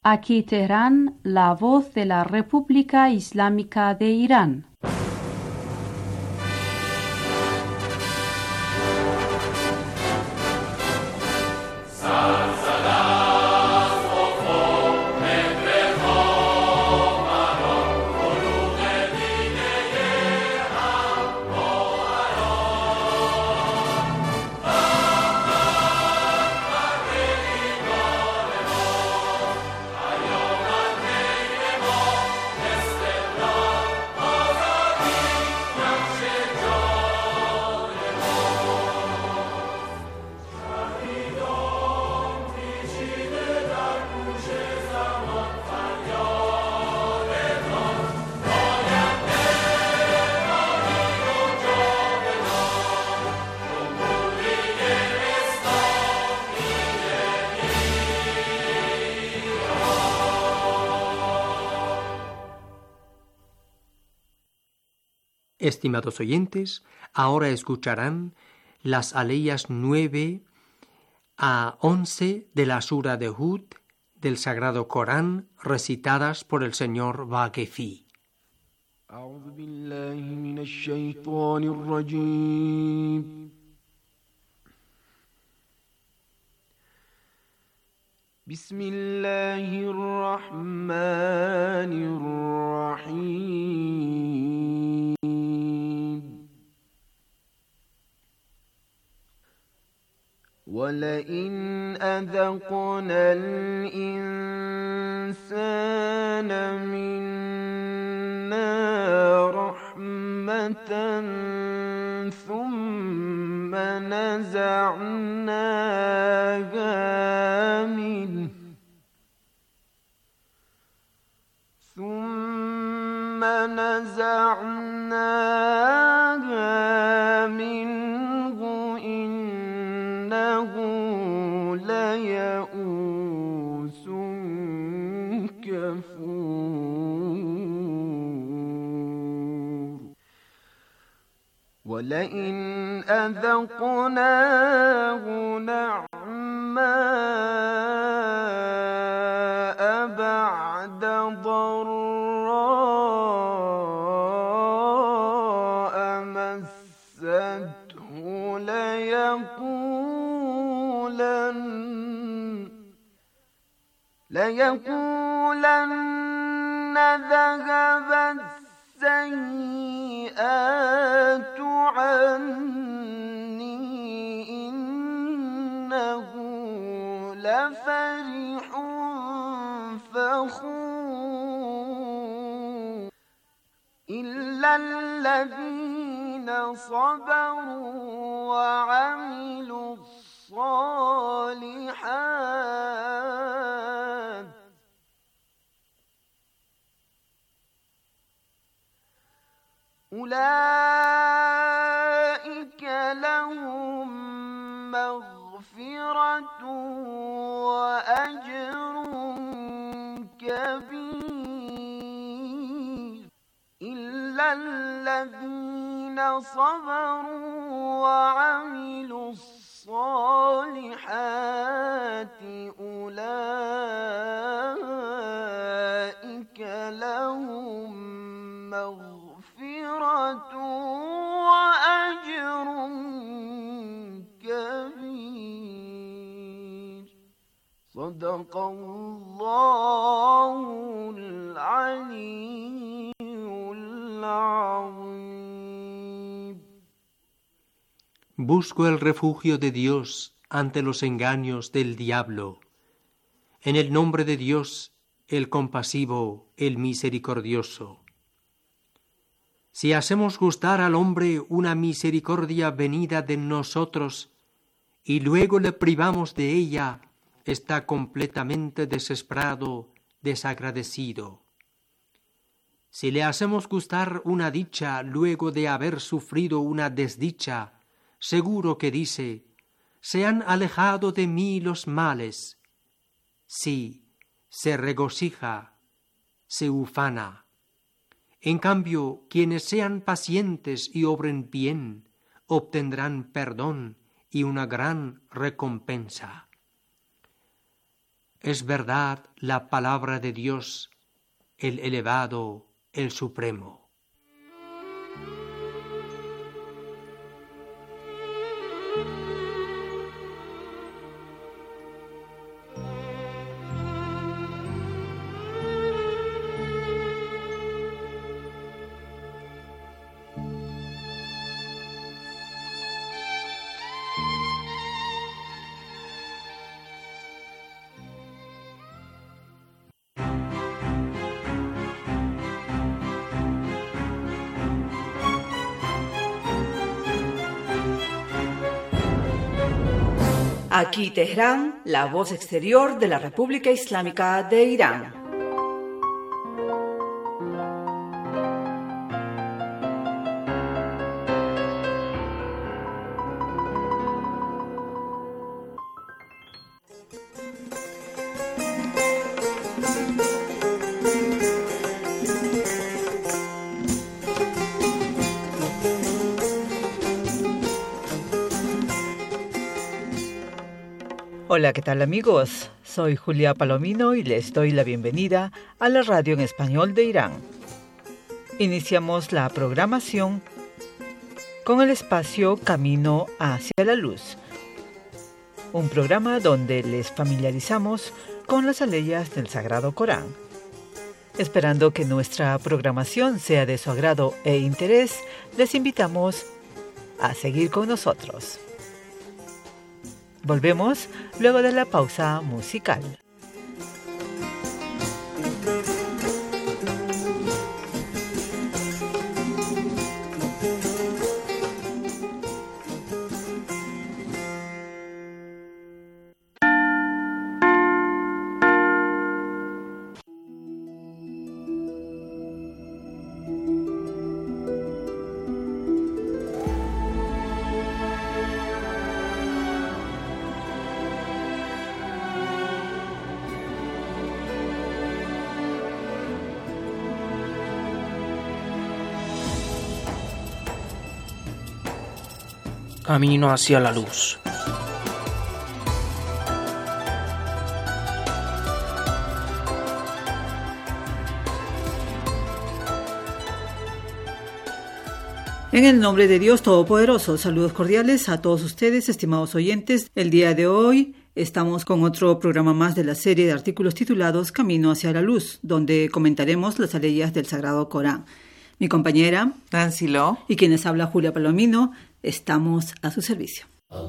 Aquí Teherán, la voz de la República Islámica de Irán. Estimados oyentes, ahora escucharán las aleyas 9 a 11 de la Sura de Hud del Sagrado Corán, recitadas por el señor Vaquefi. أعوذ بالله من الشيطان الرجيم بسم الله الرحمن الرحيم ولئن أذقنا الإنسان منا رحمة ثم نزعناها منه إنه ليئوس كفور ولئن أذقناه نعماء بعد ضراء مسته ليقولن ذهب السيئات عني إنه لفرح فخور إلا الذين صبروا وعملوا الصالحات أولئك لهم مغفرة وأجر كبير إلا الذين صبروا وعملوا الصالحات أولئك لهم مغفرة وأجر كبير صدق الله العلي العظيم. Busco el refugio de Dios ante los engaños del diablo. En el nombre de Dios, el compasivo, el misericordioso. Si hacemos gustar al hombre una misericordia venida de nosotros y luego le privamos de ella, está completamente desesperado, desagradecido. Si le hacemos gustar una dicha luego de haber sufrido una desdicha, seguro que dice: se han alejado de mí los males. Sí, se regocija, se ufana. En cambio, quienes sean pacientes y obren bien, obtendrán perdón y una gran recompensa. es verdad la palabra de Dios, el elevado, el supremo. Aquí Teherán, la voz exterior de la República Islámica de Irán. Hola, ¿qué tal amigos? Soy Julia Palomino y les doy la bienvenida a la radio en español de Irán. Iniciamos la programación con el espacio Camino hacia la Luz, un programa donde les familiarizamos con las aleyas del Sagrado Corán. Esperando que nuestra programación sea de su agrado e interés, les invitamos a seguir con nosotros. Volvemos luego de la pausa musical. Camino hacia la luz. En el nombre de Dios Todopoderoso, saludos cordiales a todos ustedes, estimados oyentes. El día de hoy estamos con otro programa más de la serie de artículos titulados Camino hacia la Luz, donde comentaremos las aleyas del Sagrado Corán. Mi compañera Nancy Lo y quienes habla Julia Palomino, estamos a su servicio.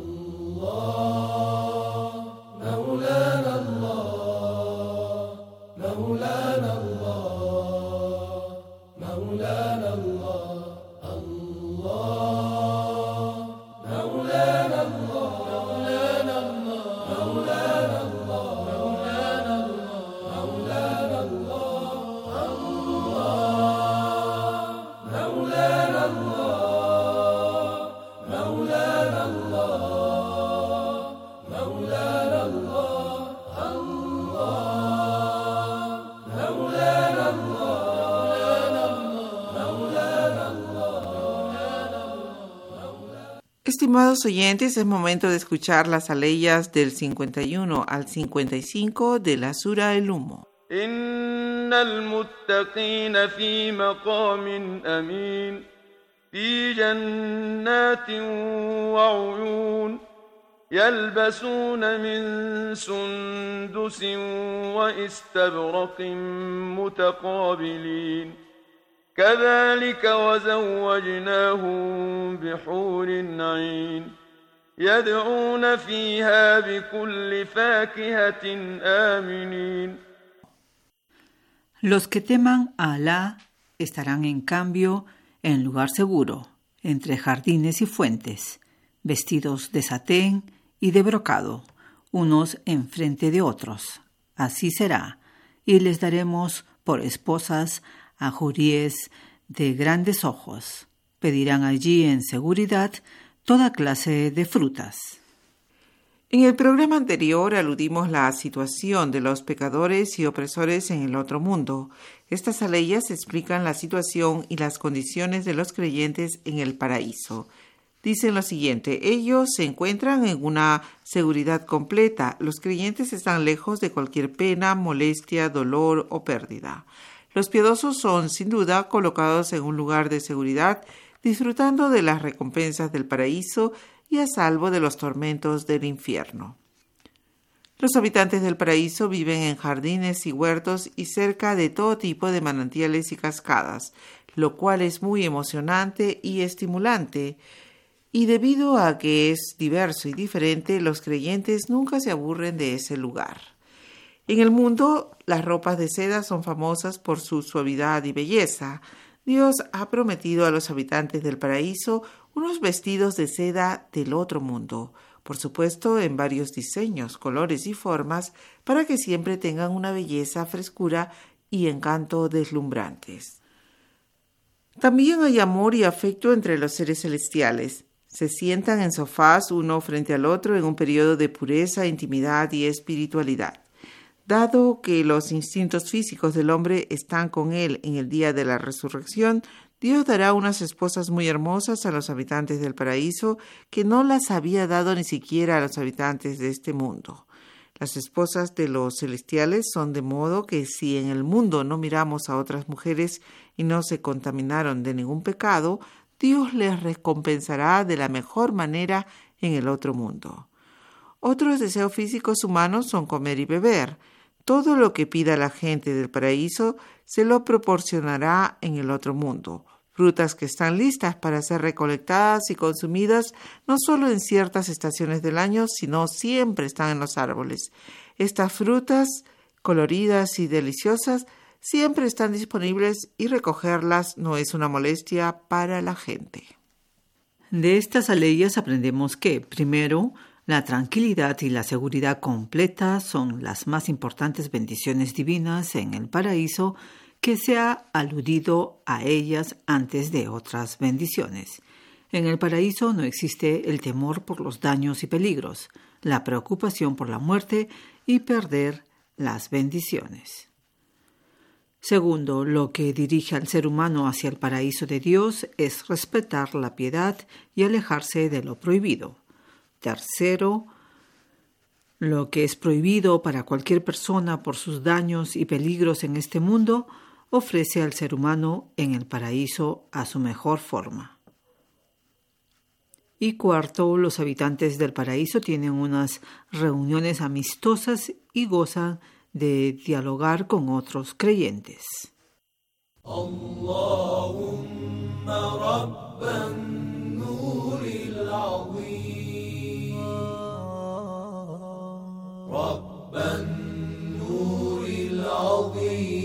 Estimados oyentes, es momento de escuchar las aleyas del 51 al 55 de la Sura El Humo. Innal muttaqina fi maqamin amin fi jannatin wa uyun yalbasuna min sundusin wa istabraqin mutaqabilin كذلك وزوجناهم بحور عين يدعون فيها بكل فاكهة آمنين. Los que teman a Alá estarán en cambio en lugar seguro, entre jardines y fuentes, vestidos de satén y de brocado, unos enfrente de otros. Así será, y les daremos por esposas a juríes de grandes ojos. Pedirán allí en seguridad toda clase de frutas. En el programa anterior aludimos la situación de los pecadores y opresores en el otro mundo. Estas aleyas explican la situación y las condiciones de los creyentes en el paraíso. dicen lo siguiente: ellos se encuentran en una seguridad completa. Los creyentes están lejos de cualquier pena, molestia, dolor o pérdida. Los piadosos son, sin duda, colocados en un lugar de seguridad, disfrutando de las recompensas del paraíso y a salvo de los tormentos del infierno. Los habitantes del paraíso viven en jardines y huertos y cerca de todo tipo de manantiales y cascadas, lo cual es muy emocionante y estimulante. Y debido a que es diverso y diferente, los creyentes nunca se aburren de ese lugar. En el mundo, las ropas de seda son famosas por su suavidad y belleza. Dios ha prometido a los habitantes del paraíso unos vestidos de seda del otro mundo, por supuesto en varios diseños, colores y formas, para que siempre tengan una belleza, frescura y encanto deslumbrantes. También hay amor y afecto entre los seres celestiales. Se sientan en sofás uno frente al otro en un periodo de pureza, intimidad y espiritualidad. Dado que los instintos físicos del hombre están con él en el día de la resurrección, Dios dará unas esposas muy hermosas a los habitantes del paraíso que no las había dado ni siquiera a los habitantes de este mundo. Las esposas de los celestiales son de modo que si en el mundo no miramos a otras mujeres y no se contaminaron de ningún pecado, Dios les recompensará de la mejor manera en el otro mundo. Otros deseos físicos humanos son comer y beber. Todo lo que pida la gente del paraíso se lo proporcionará en el otro mundo. Frutas que están listas para ser recolectadas y consumidas no solo en ciertas estaciones del año, sino siempre están en los árboles. Estas frutas, coloridas y deliciosas, siempre están disponibles y recogerlas no es una molestia para la gente. De estas aleyas aprendemos que, primero, la tranquilidad y la seguridad completa son las más importantes bendiciones divinas en el paraíso, que se ha aludido a ellas antes de otras bendiciones. En el paraíso no existe el temor por los daños y peligros, la preocupación por la muerte y perder las bendiciones. Segundo, lo que dirige al ser humano hacia el paraíso de Dios es respetar la piedad y alejarse de lo prohibido. Tercero, lo que es prohibido para cualquier persona por sus daños y peligros en este mundo, ofrece al ser humano en el paraíso a su mejor forma. Y cuarto, los habitantes del paraíso tienen unas reuniones amistosas y gozan de dialogar con otros creyentes. Allahumma rabban nuril azim, rabban nuril azim.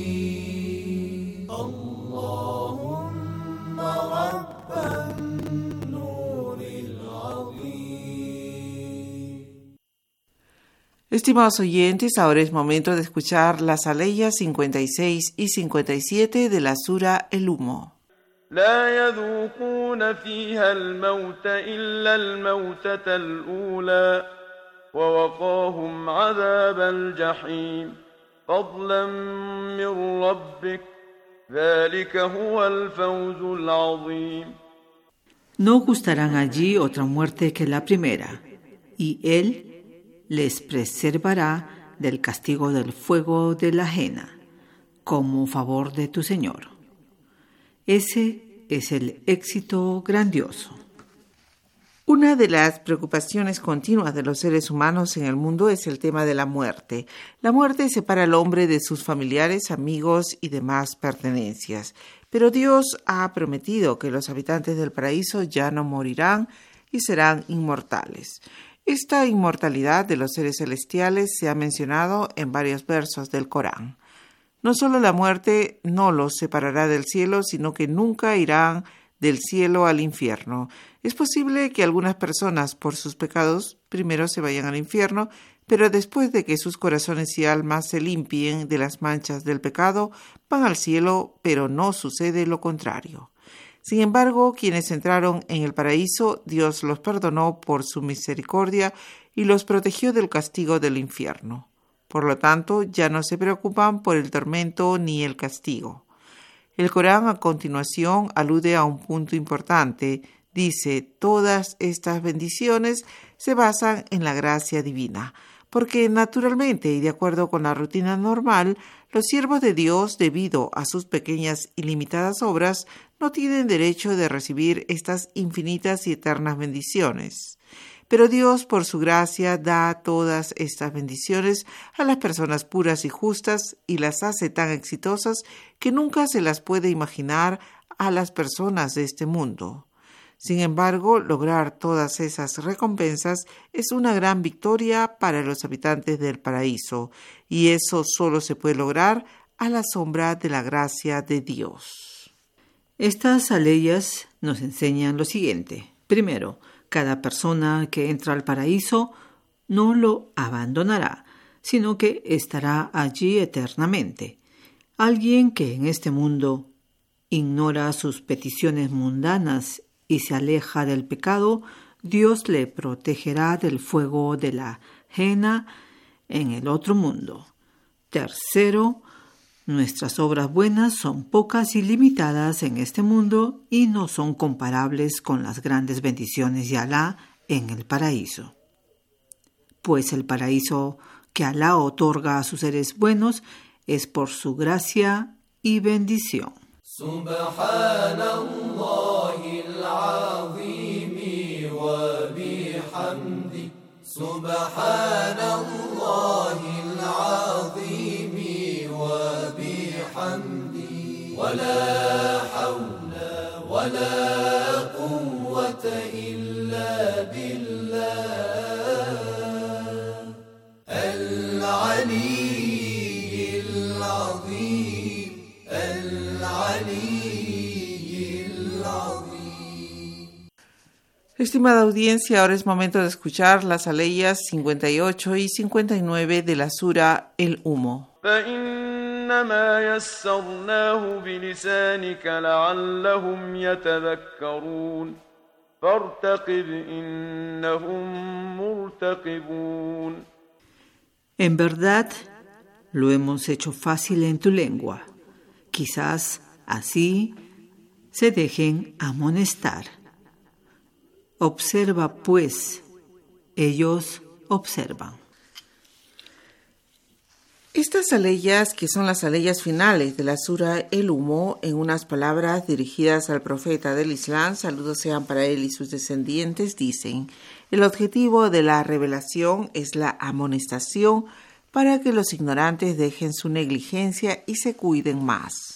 Estimados oyentes, ahora es momento de escuchar las aleyas 56 y 57 de la sura El Humo. لا يذوقون فيها الموت إلا الموتة الأولى ووقاهم عذاب الجحيم فضلا من ربك ذلك هو الفوز العظيم. No gustarán allí otra muerte que la primera, y Él les preservará del castigo del fuego de la ajena, como favor de tu Señor. Ese es el éxito grandioso. Una de las preocupaciones continuas de los seres humanos en el mundo es el tema de la muerte. La muerte separa al hombre de sus familiares, amigos y demás pertenencias. Pero Dios ha prometido que los habitantes del paraíso ya no morirán y serán inmortales. Esta inmortalidad de los seres celestiales se ha mencionado en varios versos del Corán. No solo la muerte no los separará del cielo, sino que nunca irán del cielo al infierno. Es posible que algunas personas, por sus pecados, primero se vayan al infierno, pero después de que sus corazones y almas se limpien de las manchas del pecado, van al cielo, pero no sucede lo contrario. Sin embargo, quienes entraron en el paraíso, Dios los perdonó por su misericordia y los protegió del castigo del infierno. Por lo tanto, ya no se preocupan por el tormento ni el castigo. El Corán a continuación alude a un punto importante. Dice, todas estas bendiciones se basan en la gracia divina, porque naturalmente y de acuerdo con la rutina normal, los siervos de Dios, debido a sus pequeñas y limitadas obras, no tienen derecho de recibir estas infinitas y eternas bendiciones. Pero Dios, por su gracia, da todas estas bendiciones a las personas puras y justas y las hace tan exitosas que nunca se las puede imaginar a las personas de este mundo. Sin embargo, lograr todas esas recompensas es una gran victoria para los habitantes del paraíso, y eso solo se puede lograr a la sombra de la gracia de Dios. Estas aleyas nos enseñan lo siguiente. Primero, cada persona que entra al paraíso no lo abandonará, sino que estará allí eternamente. Alguien que en este mundo ignora sus peticiones mundanas y se aleja del pecado, Dios le protegerá del fuego de la Jehena en el otro mundo. Tercero, nuestras obras buenas son pocas y limitadas en este mundo y no son comparables con las grandes bendiciones de Alá en el paraíso. Pues el paraíso que Alá otorga a sus seres buenos es por su gracia y bendición. Subhanallahil azim wa bihamdi. Subhanallahil azim wa bihamdi. Wa la hawla wa la quwwata illa billah. Al-aliyyil azim. Estimada audiencia, ahora es momento de escuchar las aleyas 58 y 59 de la sura El Humo. فإنما يسرناه بلسانك لعلهم يتذكرون فارتقب إنهم مرتقبون. En verdad, lo hemos hecho fácil en tu lengua. Quizás así se dejen amonestar. Observa, pues, ellos observan. Estas aleyas, que son las aleyas finales de la sura El Humo, en unas palabras dirigidas al profeta del Islam, saludos sean para él y sus descendientes, dicen: el objetivo de la revelación es la amonestación para que los ignorantes dejen su negligencia y se cuiden más.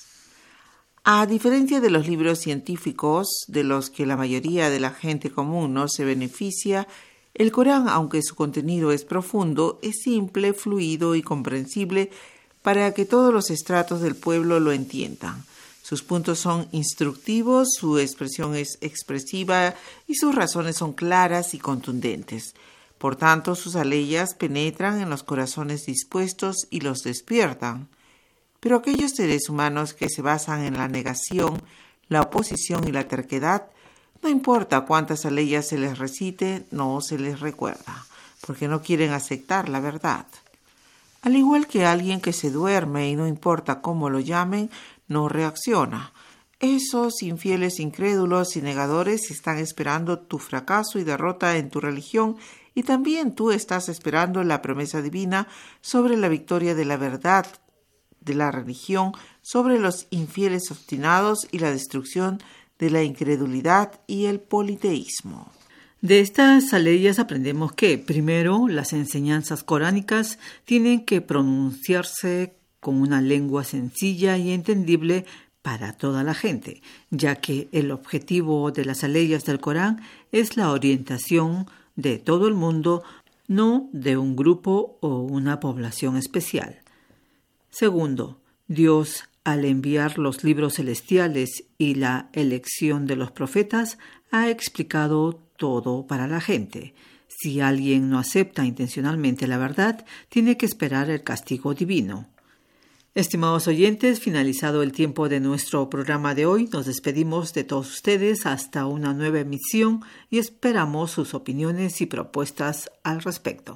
A diferencia de los libros científicos, de los que la mayoría de la gente común no se beneficia, el Corán, aunque su contenido es profundo, es simple, fluido y comprensible para que todos los estratos del pueblo lo entiendan. Sus puntos son instructivos, su expresión es expresiva y sus razones son claras y contundentes. Por tanto, sus aleyas penetran en los corazones dispuestos y los despiertan. Pero aquellos seres humanos que se basan en la negación, la oposición y la terquedad, no importa cuántas aleyas se les recite, no se les recuerda, porque no quieren aceptar la verdad. Al igual que alguien que se duerme y no importa cómo lo llamen, no reacciona. Esos infieles incrédulos y negadores están esperando tu fracaso y derrota en tu religión, y también tú estás esperando la promesa divina sobre la victoria de la verdad de la religión sobre los infieles obstinados y la destrucción de la incredulidad y el politeísmo. De estas aleyas aprendemos que, primero, las enseñanzas coránicas tienen que pronunciarse con una lengua sencilla y entendible para toda la gente, ya que el objetivo de las aleyas del Corán es la orientación de todo el mundo, no de un grupo o una población especial. Segundo, Dios, al enviar los libros celestiales y la elección de los profetas, ha explicado todo para la gente. Si alguien no acepta intencionalmente la verdad, tiene que esperar el castigo divino. Estimados oyentes, finalizado el tiempo de nuestro programa de hoy, nos despedimos de todos ustedes hasta una nueva emisión y esperamos sus opiniones y propuestas al respecto.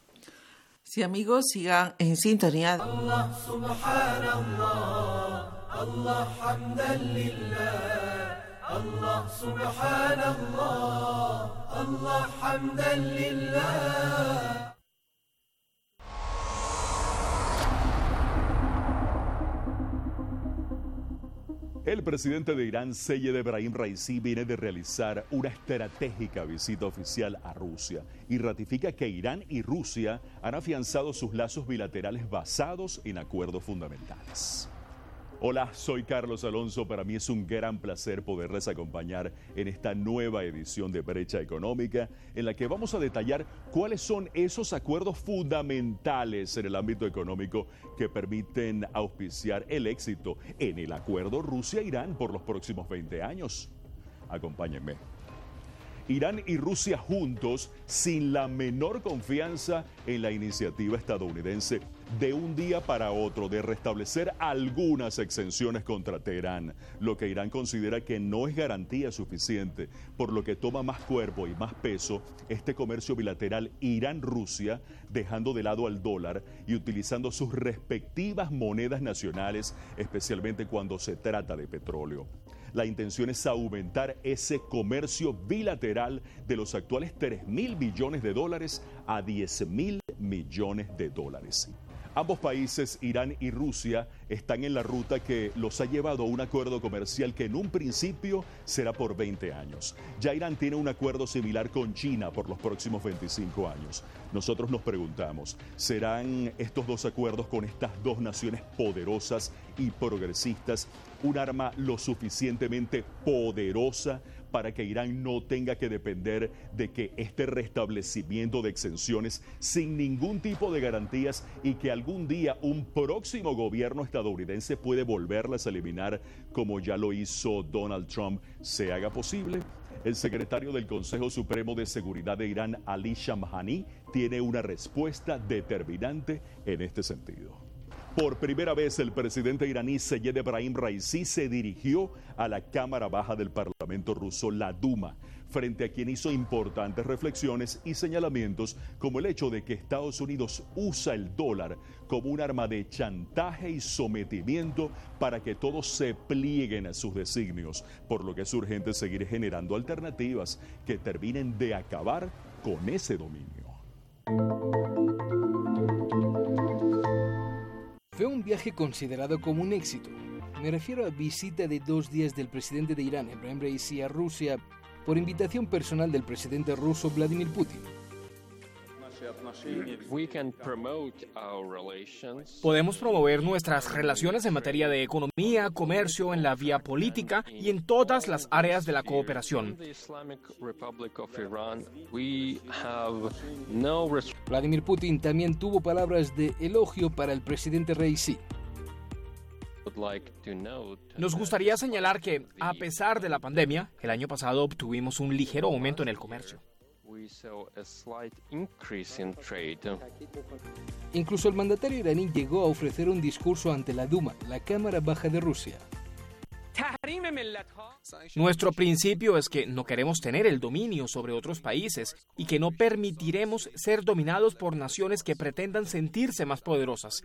Sí, amigos, sigan en sintonía. Allah subhanallah, Allah hamdan lillah, الله سبحان الله الله حمدا لله. El presidente de Irán, Seyed Ebrahim Raisi, viene de realizar una estratégica visita oficial a Rusia y ratifica que Irán y Rusia han afianzado sus lazos bilaterales basados en acuerdos fundamentales. Hola, soy Carlos Alonso. Para mí es un gran placer poderles acompañar en esta nueva edición de Brecha Económica, en la que vamos a detallar cuáles son esos acuerdos fundamentales en el ámbito económico que permiten auspiciar el éxito en el acuerdo Rusia-Irán por los próximos 20 años. Acompáñenme. Irán y Rusia juntos, sin la menor confianza en la iniciativa estadounidense de un día para otro de restablecer algunas exenciones contra Teherán, lo que Irán considera que no es garantía suficiente, por lo que toma más cuerpo y más peso este comercio bilateral Irán-Rusia, dejando de lado al dólar y utilizando sus respectivas monedas nacionales, especialmente cuando se trata de petróleo. La intención es aumentar ese comercio bilateral de los actuales $3.000 billones a $10.000 millones. Ambos países, Irán y Rusia, están en la ruta que los ha llevado a un acuerdo comercial que en un principio será por 20 años. Ya Irán tiene un acuerdo similar con China por los próximos 25 años. Nosotros nos preguntamos, ¿serán estos dos acuerdos con estas dos naciones poderosas y progresistas un arma lo suficientemente poderosa para que Irán no tenga que depender de que este restablecimiento de exenciones sin ningún tipo de garantías y que algún día un próximo gobierno estadounidense puede volverlas a eliminar como ya lo hizo Donald Trump se haga posible? El secretario del Consejo Supremo de Seguridad de Irán, Ali Shamkhani, tiene una respuesta determinante en este sentido. Por primera vez, el presidente iraní Seyed Ebrahim Raisi se dirigió a la Cámara Baja del Parlamento ruso, la Duma, frente a quien hizo importantes reflexiones y señalamientos como el hecho de que Estados Unidos usa el dólar como un arma de chantaje y sometimiento para que todos se plieguen a sus designios, por lo que es urgente seguir generando alternativas que terminen de acabar con ese dominio. Fue un viaje considerado como un éxito. Me refiero a visita de 2 días del presidente de Irán, Ebrahim Raisi, a Rusia, por invitación personal del presidente ruso Vladimir Putin. Podemos promover nuestras relaciones en materia de economía, comercio, en la vía política y en todas las áreas de la cooperación. Vladimir Putin también tuvo palabras de elogio para el presidente Raisi. Nos gustaría señalar que, a pesar de la pandemia, el año pasado obtuvimos un ligero aumento en el comercio. Incluso el mandatario iraní llegó a ofrecer un discurso ante la Duma, la Cámara Baja de Rusia. Nuestro principio es que no queremos tener el dominio sobre otros países y que no permitiremos ser dominados por naciones que pretendan sentirse más poderosas.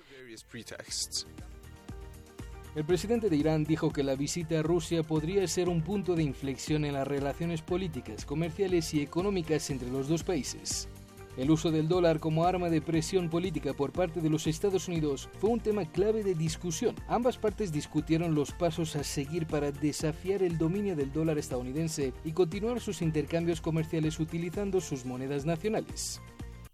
El presidente de Irán dijo que la visita a Rusia podría ser un punto de inflexión en las relaciones políticas, comerciales y económicas entre los dos países. El uso del dólar como arma de presión política por parte de los Estados Unidos fue un tema clave de discusión. Ambas partes discutieron los pasos a seguir para desafiar el dominio del dólar estadounidense y continuar sus intercambios comerciales utilizando sus monedas nacionales.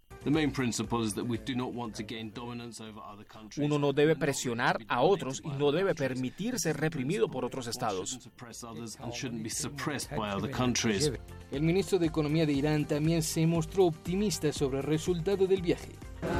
Uno no debe presionar a otros y no debe permitir ser reprimido por otros estados. El ministro de Economía de Irán también se mostró optimista sobre el resultado del viaje.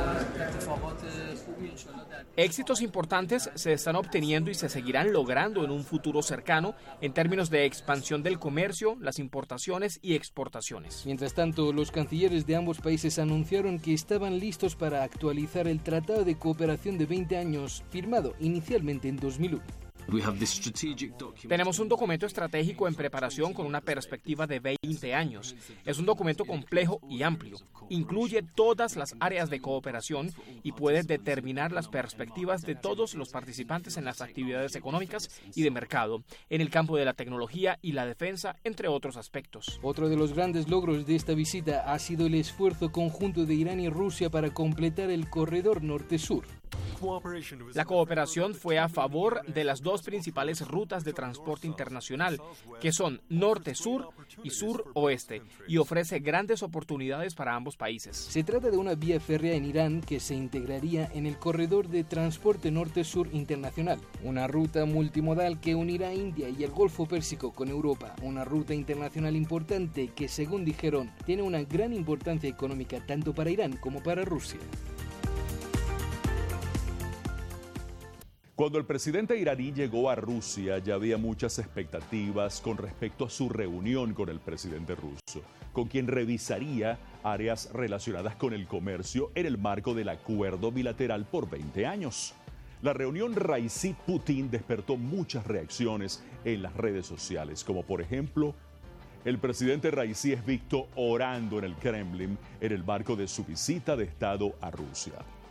Éxitos importantes se están obteniendo y se seguirán logrando en un futuro cercano en términos de expansión del comercio, las importaciones y exportaciones. Mientras tanto, los cancilleres de ambos países anunciaron que estaban listos para actualizar el Tratado de Cooperación de 20 años, firmado inicialmente en 2001. Tenemos un documento estratégico en preparación con una perspectiva de 20 años. Es un documento complejo y amplio. incluye todas las áreas de cooperación y puede determinar las perspectivas de todos los participantes en las actividades económicas y de mercado, en el campo de la tecnología y la defensa, entre otros aspectos. Otro de los grandes logros de esta visita ha sido el esfuerzo conjunto de Irán y Rusia para completar el corredor norte-sur. La cooperación fue a favor de las dos principales rutas de transporte internacional, que son norte-sur y sur-oeste, y ofrece grandes oportunidades para ambos países. Se trata de una vía férrea en Irán que se integraría en el corredor de transporte norte-sur internacional, una ruta multimodal que unirá India y el Golfo Pérsico con Europa, una ruta internacional importante que, según dijeron, tiene una gran importancia económica tanto para Irán como para Rusia. Cuando el presidente iraní llegó a Rusia, ya había muchas expectativas con respecto a su reunión con el presidente ruso, con quien revisaría áreas relacionadas con el comercio en el marco del acuerdo bilateral por 20 años. La reunión Raisi-Putin despertó muchas reacciones en las redes sociales, como por ejemplo, el presidente Raisi es visto orando en el Kremlin en el marco de su visita de Estado a Rusia.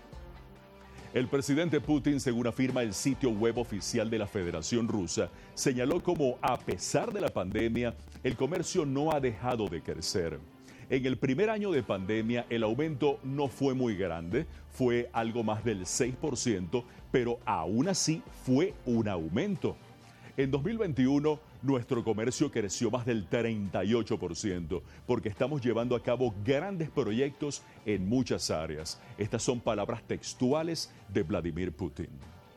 El presidente Putin, según afirma el sitio web oficial de la Federación Rusa, señaló como, a pesar de la pandemia, el comercio no ha dejado de crecer. En el primer año de pandemia, el aumento no fue muy grande, fue algo más del 6%, pero aún así fue un aumento. En 2021, nuestro comercio creció más del 38%, porque estamos llevando a cabo grandes proyectos en muchas áreas. Estas son palabras textuales de Vladimir Putin.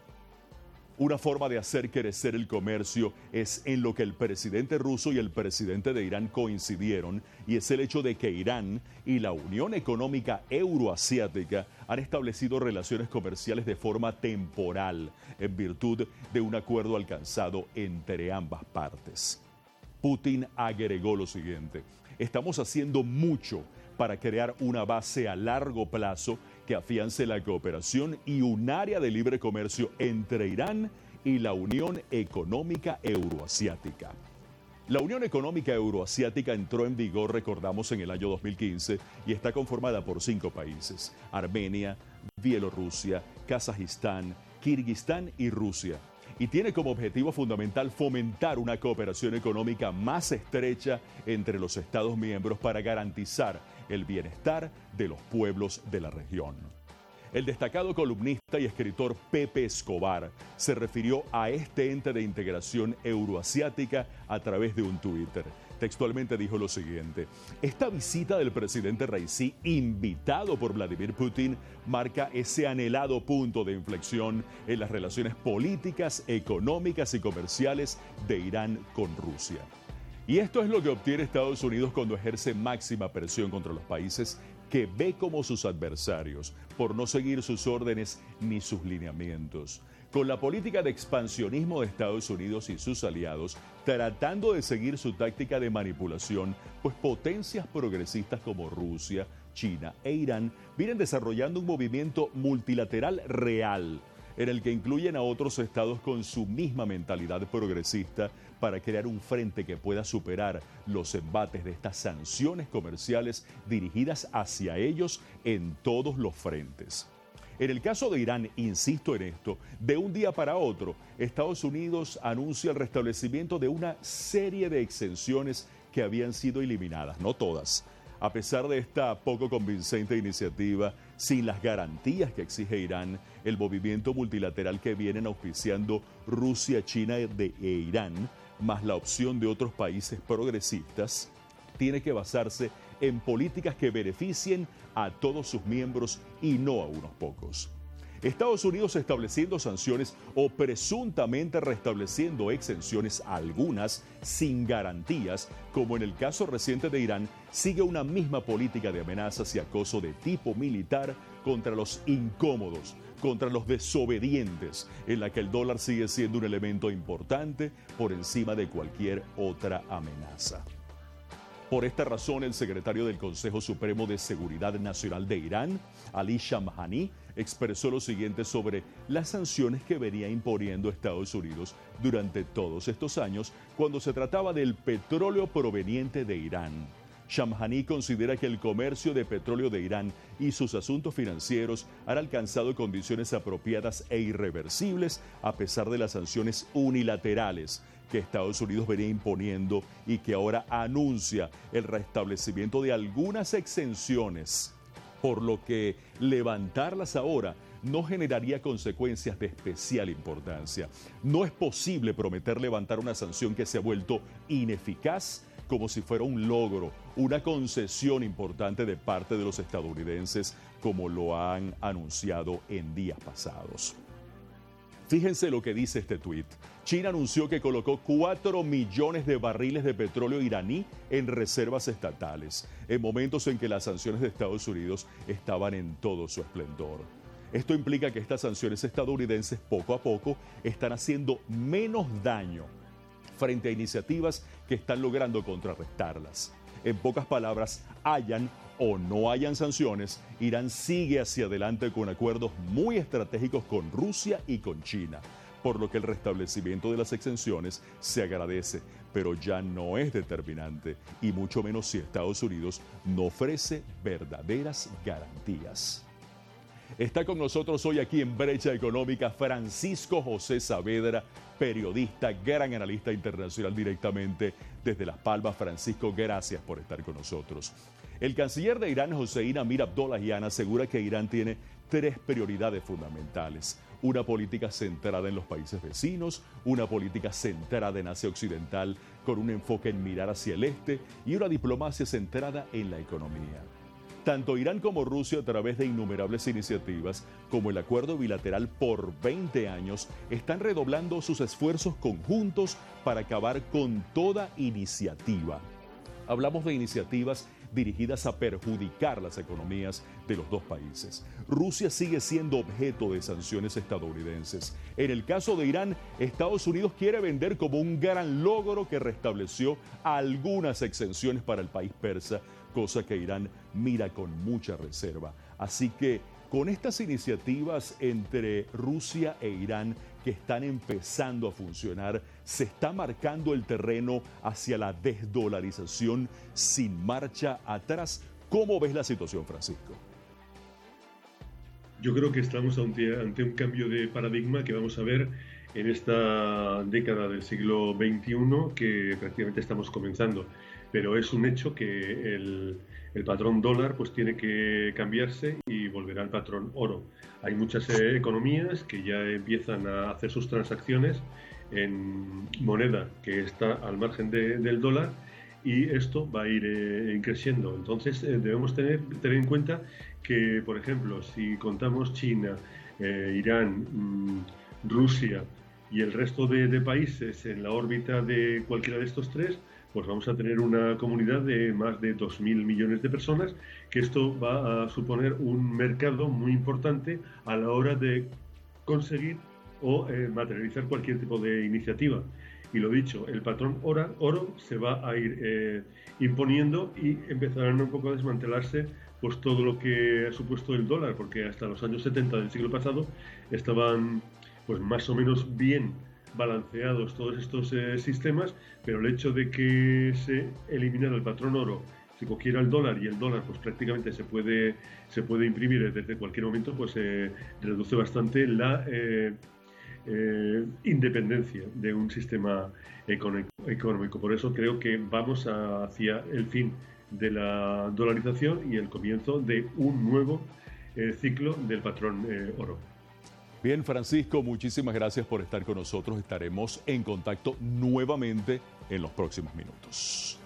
Una forma de hacer crecer el comercio es en lo que el presidente ruso y el presidente de Irán coincidieron, y es el hecho de que Irán y la Unión Económica Euroasiática han establecido relaciones comerciales de forma temporal, en virtud de un acuerdo alcanzado entre ambas partes. Putin agregó lo siguiente: estamos haciendo mucho para crear una base a largo plazo que afiance la cooperación y un área de libre comercio entre Irán y la Unión Económica Euroasiática. La Unión Económica Euroasiática entró en vigor, recordamos, en el año 2015 y está conformada por 5 países: Armenia, Bielorrusia, Kazajistán, Kirguistán y Rusia. Y tiene como objetivo fundamental fomentar una cooperación económica más estrecha entre los Estados miembros para garantizar el bienestar de los pueblos de la región. El destacado columnista y escritor Pepe Escobar se refirió a este ente de integración euroasiática a través de un Twitter. Textualmente dijo lo siguiente: esta visita del presidente Raisi, invitado por Vladimir Putin, marca ese anhelado punto de inflexión en las relaciones políticas, económicas y comerciales de Irán con Rusia. Y esto es lo que obtiene Estados Unidos cuando ejerce máxima presión contra los países que ve como sus adversarios por no seguir sus órdenes ni sus lineamientos. Con la política de expansionismo de Estados Unidos y sus aliados tratando de seguir su táctica de manipulación, pues potencias progresistas como Rusia, China e Irán vienen desarrollando un movimiento multilateral real, en el que incluyen a otros estados con su misma mentalidad progresista para crear un frente que pueda superar los embates de estas sanciones comerciales dirigidas hacia ellos en todos los frentes. En el caso de Irán, insisto en esto, de un día para otro, Estados Unidos anuncia el restablecimiento de una serie de exenciones que habían sido eliminadas, no todas. A pesar de esta poco convincente iniciativa, sin las garantías que exige Irán, el movimiento multilateral que vienen auspiciando Rusia, China e Irán, más la opción de otros países progresistas, tiene que basarse en políticas que beneficien a todos sus miembros y no a unos pocos. Estados Unidos estableciendo sanciones o presuntamente restableciendo exenciones, algunas sin garantías, como en el caso reciente de Irán, sigue una misma política de amenazas y acoso de tipo militar contra los incómodos, contra los desobedientes, en la que el dólar sigue siendo un elemento importante por encima de cualquier otra amenaza. Por esta razón, el secretario del Consejo Supremo de Seguridad Nacional de Irán, Ali Shamkhani, expresó lo siguiente sobre las sanciones que venía imponiendo Estados Unidos durante todos estos años cuando se trataba del petróleo proveniente de Irán. Shamhani considera que el comercio de petróleo de Irán y sus asuntos financieros han alcanzado condiciones apropiadas e irreversibles a pesar de las sanciones unilaterales que Estados Unidos venía imponiendo y que ahora anuncia el restablecimiento de algunas exenciones, por lo que levantarlas ahora no generaría consecuencias de especial importancia. No es posible prometer levantar una sanción que se ha vuelto ineficaz como si fuera un logro, una concesión importante de parte de los estadounidenses, como lo han anunciado en días pasados. Fíjense lo que dice este tuit. China anunció que colocó 4 millones de barriles de petróleo iraní en reservas estatales, en momentos en que las sanciones de Estados Unidos estaban en todo su esplendor. Esto implica que estas sanciones estadounidenses poco a poco están haciendo menos daño frente a iniciativas que están logrando contrarrestarlas. En pocas palabras, hayan o no hayan sanciones, Irán sigue hacia adelante con acuerdos muy estratégicos con Rusia y con China, por lo que el restablecimiento de las exenciones se agradece, pero ya no es determinante, y mucho menos si Estados Unidos no ofrece verdaderas garantías. Está con nosotros hoy aquí en Brecha Económica Francisco José Saavedra, periodista, gran analista internacional directamente desde Las Palmas. Francisco, gracias por estar con nosotros. El canciller de Irán, Hossein Amir Abdollahian, asegura que Irán tiene 3 prioridades fundamentales: una política centrada en los países vecinos, una política centrada en Asia Occidental con un enfoque en mirar hacia el este y una diplomacia centrada en la economía. Tanto Irán como Rusia, a través de innumerables iniciativas, como el acuerdo bilateral por 20 años, están redoblando sus esfuerzos conjuntos para acabar con toda iniciativa. Hablamos de iniciativas dirigidas a perjudicar las economías de los dos países. Rusia sigue siendo objeto de sanciones estadounidenses. En el caso de Irán, Estados Unidos quiere vender como un gran logro que restableció algunas exenciones para el país persa, cosa que Irán mira con mucha reserva. Así que con estas iniciativas entre Rusia e Irán que están empezando a funcionar, se está marcando el terreno hacia la desdolarización sin marcha atrás. ¿Cómo ves la situación, Francisco? Yo creo que estamos ante un cambio de paradigma que vamos a ver en esta década del siglo XXI, que prácticamente estamos comenzando. Pero es un hecho que el patrón dólar pues tiene que cambiarse y volverá al patrón oro. Hay muchas economías que ya empiezan a hacer sus transacciones en moneda que está al margen del dólar, y esto va a ir creciendo. Entonces debemos tener en cuenta que, por ejemplo, si contamos China, Irán, Rusia y el resto de países en la órbita de cualquiera de estos 3, pues vamos a tener una comunidad de más de 2.000 millones de personas, que esto va a suponer un mercado muy importante a la hora de conseguir o materializar cualquier tipo de iniciativa. Y lo dicho, el patrón oro se va a ir imponiendo y empezarán un poco a desmantelarse pues todo lo que ha supuesto el dólar, porque hasta los años 70 del siglo pasado estaban pues más o menos bien balanceados todos estos sistemas, pero el hecho de que se eliminara el patrón oro, se cogiera el dólar, y el dólar pues prácticamente se puede imprimir desde cualquier momento, pues reduce bastante la independencia de un sistema económico. Por eso creo que vamos hacia el fin de la dolarización y el comienzo de un nuevo ciclo del patrón oro. Bien, Francisco, muchísimas gracias por estar con nosotros. Estaremos en contacto nuevamente en los próximos minutos.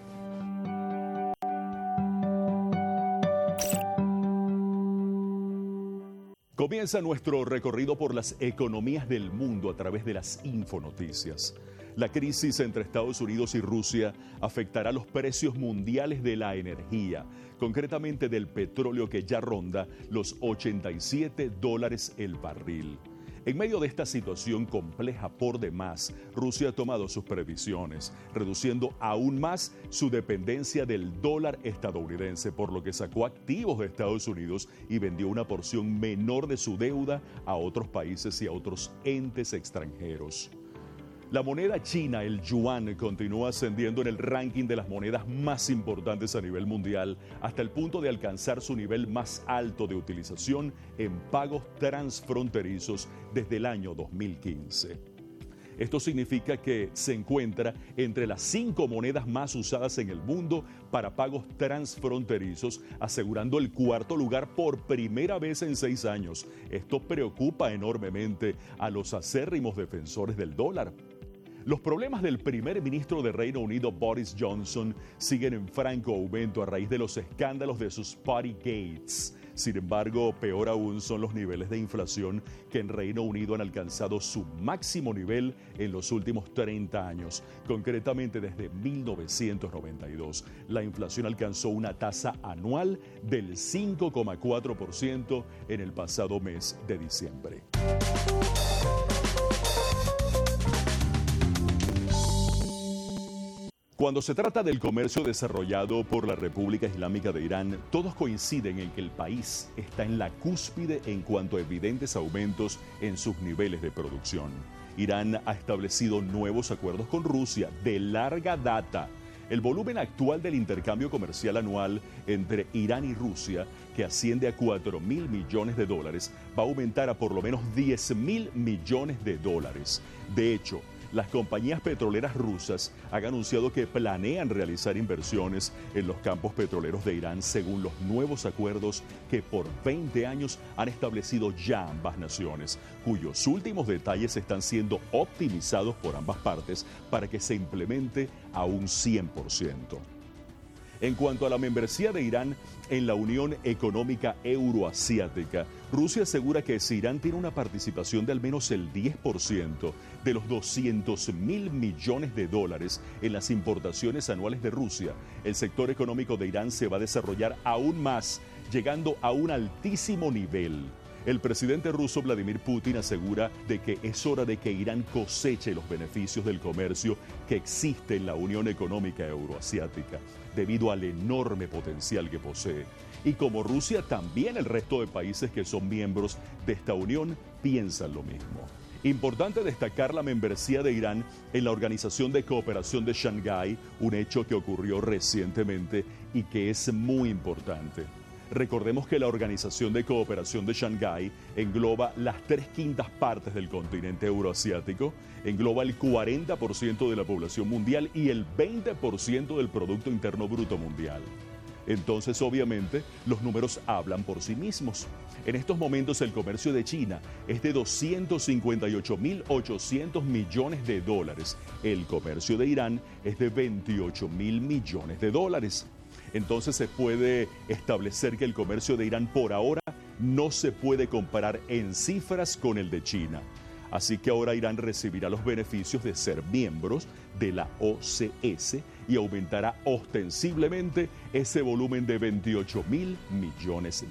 Comienza nuestro recorrido por las economías del mundo a través de las infonoticias. La crisis entre Estados Unidos y Rusia afectará los precios mundiales de la energía, concretamente del petróleo, que ya ronda los $87 el barril. En medio de esta situación compleja por demás, Rusia ha tomado sus previsiones, reduciendo aún más su dependencia del dólar estadounidense, por lo que sacó activos de Estados Unidos y vendió una porción menor de su deuda a otros países y a otros entes extranjeros. La moneda china, el yuan, continúa ascendiendo en el ranking de las monedas más importantes a nivel mundial hasta el punto de alcanzar su nivel más alto de utilización en pagos transfronterizos desde el año 2015. Esto significa que se encuentra entre las 5 monedas más usadas en el mundo para pagos transfronterizos, asegurando el 4º lugar por primera vez en 6 años. Esto preocupa enormemente a los acérrimos defensores del dólar. Los problemas del primer ministro de Reino Unido, Boris Johnson, siguen en franco aumento a raíz de los escándalos de sus Partygate. Sin embargo, peor aún son los niveles de inflación que en Reino Unido han alcanzado su máximo nivel en los últimos 30 años. Concretamente, desde 1992, la inflación alcanzó una tasa anual del 5,4% en el pasado mes de diciembre. Cuando se trata del comercio desarrollado por la República Islámica de Irán, todos coinciden en que el país está en la cúspide en cuanto a evidentes aumentos en sus niveles de producción. Irán ha establecido nuevos acuerdos con Rusia de larga data. El volumen actual del intercambio comercial anual entre Irán y Rusia, que asciende a $4.000 millones, va a aumentar a por lo menos $10.000 millones. De hecho, las compañías petroleras rusas han anunciado que planean realizar inversiones en los campos petroleros de Irán según los nuevos acuerdos que por 20 años han establecido ya ambas naciones, cuyos últimos detalles están siendo optimizados por ambas partes para que se implemente a un 100%. En cuanto a la membresía de Irán en la Unión Económica Euroasiática, Rusia asegura que si Irán tiene una participación de al menos el 10% de los $200.000 millones en las importaciones anuales de Rusia, el sector económico de Irán se va a desarrollar aún más, llegando a un altísimo nivel. El presidente ruso Vladimir Putin asegura de que es hora de que Irán coseche los beneficios del comercio que existe en la Unión Económica Euroasiática, debido al enorme potencial que posee. Y como Rusia, también el resto de países que son miembros de esta unión piensan lo mismo. Importante destacar la membresía de Irán en la Organización de Cooperación de Shanghái, un hecho que ocurrió recientemente y que es muy importante. Recordemos que la Organización de Cooperación de Shanghái engloba las 3/5 partes del continente euroasiático, engloba el 40% de la población mundial y el 20% del Producto Interno Bruto mundial. Entonces, obviamente, los números hablan por sí mismos. En estos momentos, el comercio de China es de $258.800 millones. El comercio de Irán es de $28.000 millones. Entonces se puede establecer que el comercio de Irán por ahora no se puede comparar en cifras con el de China. Así que ahora Irán recibirá los beneficios de ser miembros de la OCS y aumentará ostensiblemente ese volumen de $28.000 millones.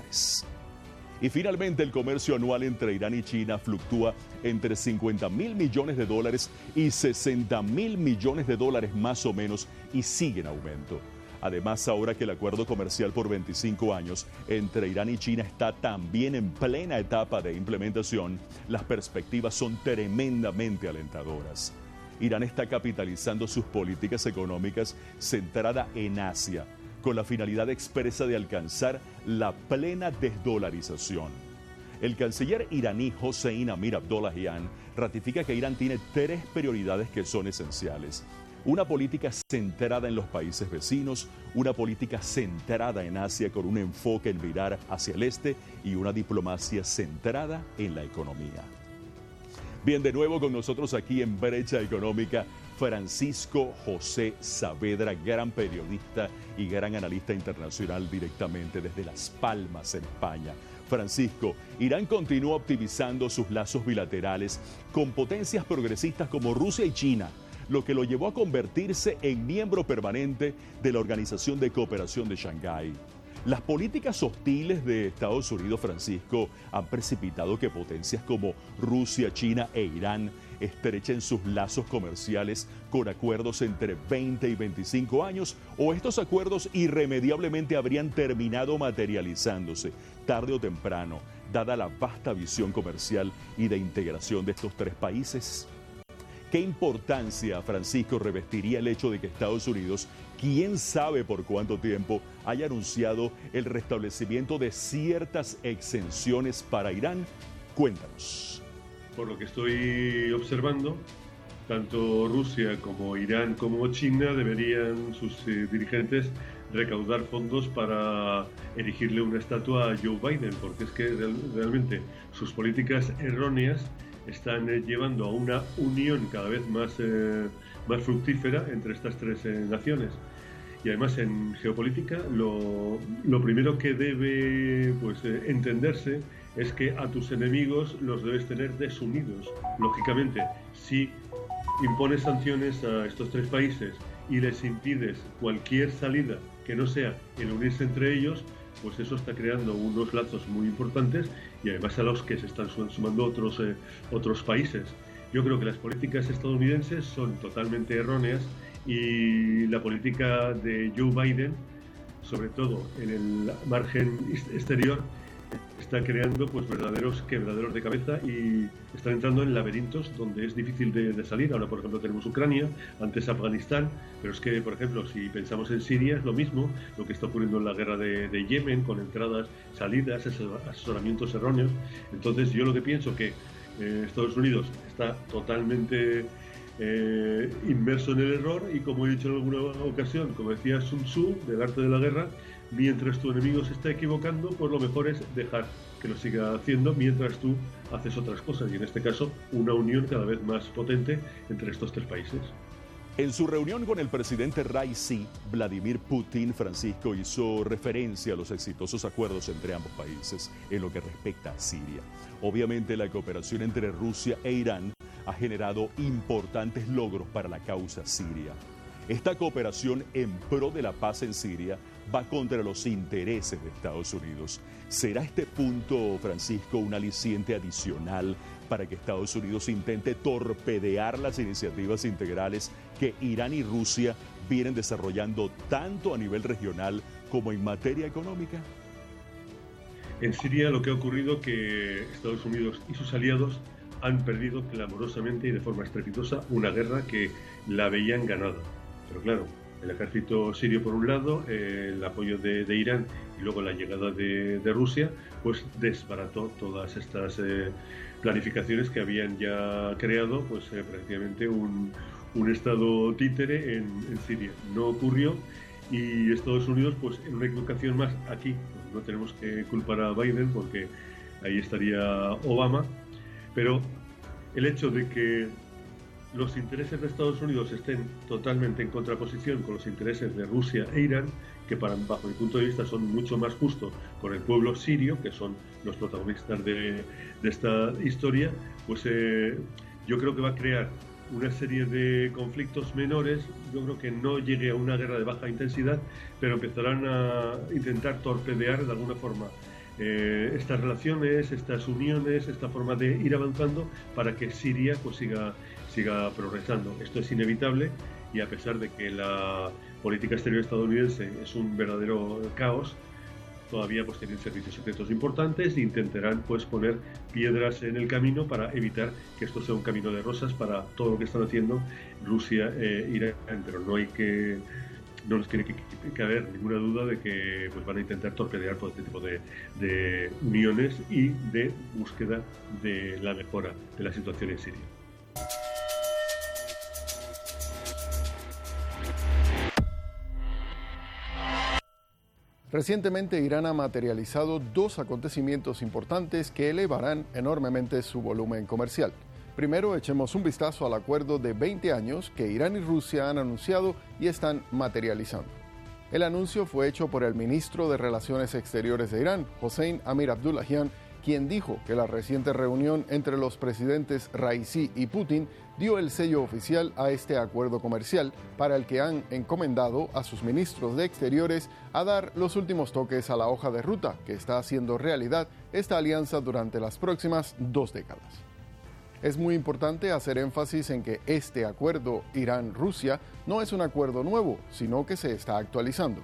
Y finalmente, el comercio anual entre Irán y China fluctúa entre $50.000 millones y $60.000 millones más o menos, y sigue en aumento. Además, ahora que el acuerdo comercial por 25 años entre Irán y China está también en plena etapa de implementación, las perspectivas son tremendamente alentadoras. Irán está capitalizando sus políticas económicas centrada en Asia, con la finalidad expresa de alcanzar la plena desdolarización. El canciller iraní Hossein Amir Abdollahian ratifica que Irán tiene 3 prioridades que son esenciales. Una política centrada en los países vecinos, una política centrada en Asia con un enfoque en mirar hacia el este y una diplomacia centrada en la economía. Bien, de nuevo con nosotros aquí en Brecha Económica, Francisco José Saavedra, gran periodista y gran analista internacional directamente desde Las Palmas, en España. Francisco, Irán continúa optimizando sus lazos bilaterales con potencias progresistas como Rusia y China, lo que lo llevó a convertirse en miembro permanente de la Organización de Cooperación de Shanghái. Las políticas hostiles de Estados Unidos, Francisco, han precipitado que potencias como Rusia, China e Irán estrechen sus lazos comerciales con acuerdos entre 20 y 25 años, o estos acuerdos irremediablemente habrían terminado materializándose tarde o temprano, dada la vasta visión comercial y de integración de estos 3 países. ¿Qué importancia, Francisco, revestiría el hecho de que Estados Unidos, quién sabe por cuánto tiempo, haya anunciado el restablecimiento de ciertas exenciones para Irán? Cuéntanos. Por lo que estoy observando, tanto Rusia como Irán como China deberían sus dirigentes recaudar fondos para erigirle una estatua a Joe Biden, porque es que realmente sus políticas erróneas están llevando a una unión cada vez más fructífera entre estas tres naciones. Y además en geopolítica lo primero que debe entenderse es que a tus enemigos los debes tener desunidos. Lógicamente, si impones sanciones a estos tres países y les impides cualquier salida que no sea el unirse entre ellos, pues eso está creando unos lazos muy importantes y además a los que se están sumando otros países. Yo creo que las políticas estadounidenses son totalmente erróneas y la política de Joe Biden, sobre todo en el margen exterior, está creando verdaderos quebraderos de cabeza y están entrando en laberintos donde es difícil de salir. Ahora, por ejemplo, tenemos Ucrania, antes Afganistán, pero es que, por ejemplo, si pensamos en Siria, es lo mismo, lo que está ocurriendo en la guerra de Yemen, con entradas, salidas, asesoramientos erróneos. Entonces, yo lo que pienso que Estados Unidos está totalmente inmerso en el error y, como he dicho en alguna ocasión, como decía Sun Tzu, del arte de la guerra, mientras tu enemigo se está equivocando, pues lo mejor es dejar que lo siga haciendo mientras tú haces otras cosas, y en este caso una unión cada vez más potente entre estos tres países. En su reunión con el presidente Raisi, Vladimir Putin, Francisco hizo referencia a los exitosos acuerdos entre ambos países en lo que respecta a Siria. Obviamente la cooperación entre Rusia e Irán ha generado importantes logros para la causa siria. Esta cooperación en pro de la paz en Siria va contra los intereses de Estados Unidos. ¿Será este punto, Francisco, un aliciente adicional para que Estados Unidos intente torpedear las iniciativas integrales que Irán y Rusia vienen desarrollando tanto a nivel regional como en materia económica? En Siria lo que ha ocurrido es que Estados Unidos y sus aliados han perdido clamorosamente y de forma estrepitosa una guerra que la veían ganada. Pero claro, el ejército sirio por un lado, el apoyo de Irán y luego la llegada de Rusia, pues desbarató todas estas planificaciones que habían ya creado prácticamente un estado títere en Siria. No ocurrió y Estados Unidos, en una equivocación más aquí, no tenemos que culpar a Biden porque ahí estaría Obama, pero el hecho de que los intereses de Estados Unidos estén totalmente en contraposición con los intereses de Rusia e Irán, que bajo mi punto de vista son mucho más justos con el pueblo sirio, que son los protagonistas de esta historia, yo creo que va a crear una serie de conflictos menores. Yo creo que no llegue a una guerra de baja intensidad, pero empezarán a intentar torpedear de alguna forma estas relaciones, estas uniones, esta forma de ir avanzando para que Siria siga progresando. Esto es inevitable y a pesar de que la política exterior estadounidense es un verdadero caos, todavía tienen servicios secretos importantes e intentarán poner piedras en el camino para evitar que esto sea un camino de rosas para todo lo que están haciendo Rusia e Irán, pero no les tiene que haber ninguna duda de que van a intentar torpedear todo este tipo de uniones y de búsqueda de la mejora de la situación en Siria. Recientemente Irán ha materializado dos acontecimientos importantes que elevarán enormemente su volumen comercial. Primero, echemos un vistazo al acuerdo de 20 años que Irán y Rusia han anunciado y están materializando. El anuncio fue hecho por el ministro de Relaciones Exteriores de Irán, Hossein Amir-Abdollahian, quien dijo que la reciente reunión entre los presidentes Raisi y Putin dio el sello oficial a este acuerdo comercial, para el que han encomendado a sus ministros de Exteriores a dar los últimos toques a la hoja de ruta que está haciendo realidad esta alianza durante las próximas 2 décadas. Es muy importante hacer énfasis en que este acuerdo Irán-Rusia no es un acuerdo nuevo, sino que se está actualizando.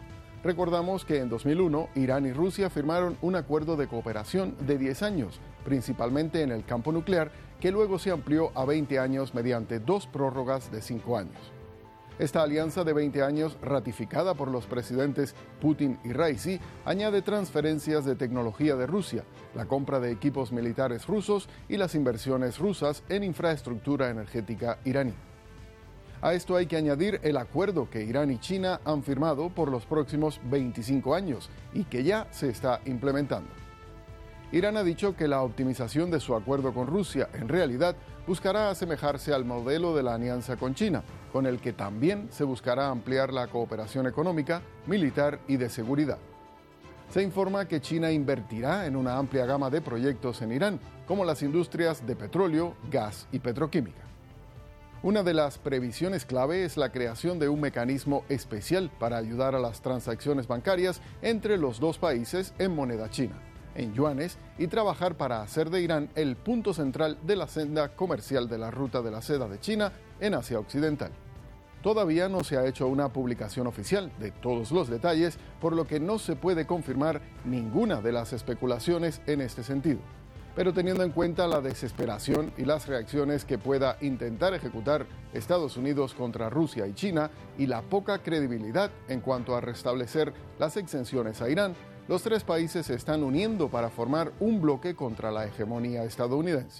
Recordamos que en 2001 Irán y Rusia firmaron un acuerdo de cooperación de 10 años, principalmente en el campo nuclear, que luego se amplió a 20 años mediante 2 prórrogas de 5 años. Esta alianza de 20 años, ratificada por los presidentes Putin y Raisi, añade transferencias de tecnología de Rusia, la compra de equipos militares rusos y las inversiones rusas en infraestructura energética iraní. A esto hay que añadir el acuerdo que Irán y China han firmado por los próximos 25 años y que ya se está implementando. Irán ha dicho que la optimización de su acuerdo con Rusia en realidad buscará asemejarse al modelo de la alianza con China, con el que también se buscará ampliar la cooperación económica, militar y de seguridad. Se informa que China invertirá en una amplia gama de proyectos en Irán, como las industrias de petróleo, gas y petroquímica. Una de las previsiones clave es la creación de un mecanismo especial para ayudar a las transacciones bancarias entre los dos países en moneda china, en yuanes, y trabajar para hacer de Irán el punto central de la senda comercial de la ruta de la seda de China en Asia Occidental. Todavía no se ha hecho una publicación oficial de todos los detalles, por lo que no se puede confirmar ninguna de las especulaciones en este sentido. Pero teniendo en cuenta la desesperación y las reacciones que pueda intentar ejecutar Estados Unidos contra Rusia y China y la poca credibilidad en cuanto a restablecer las exenciones a Irán, los 3 países se están uniendo para formar un bloque contra la hegemonía estadounidense.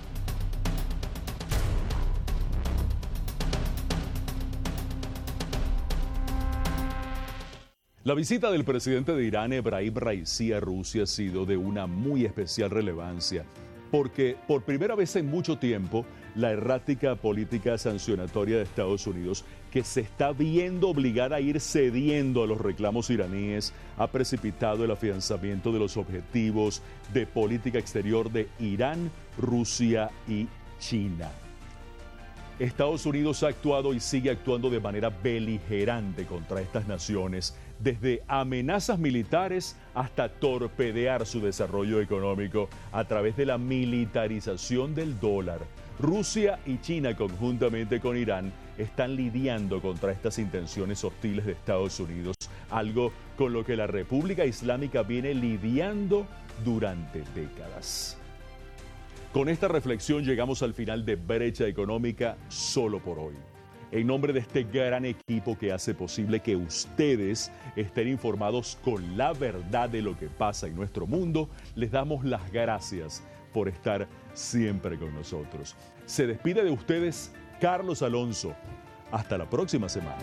La visita del presidente de Irán, Ebrahim Raisi, a Rusia ha sido de una muy especial relevancia, porque por primera vez en mucho tiempo, la errática política sancionatoria de Estados Unidos, que se está viendo obligada a ir cediendo a los reclamos iraníes, ha precipitado el afianzamiento de los objetivos de política exterior de Irán, Rusia y China. Estados Unidos ha actuado y sigue actuando de manera beligerante contra estas naciones, desde amenazas militares hasta torpedear su desarrollo económico a través de la militarización del dólar. Rusia y China, conjuntamente con Irán, están lidiando contra estas intenciones hostiles de Estados Unidos, algo con lo que la República Islámica viene lidiando durante décadas. Con esta reflexión llegamos al final de Brecha Económica solo por hoy. En nombre de este gran equipo que hace posible que ustedes estén informados con la verdad de lo que pasa en nuestro mundo, les damos las gracias por estar siempre con nosotros. Se despide de ustedes Carlos Alonso. Hasta la próxima semana.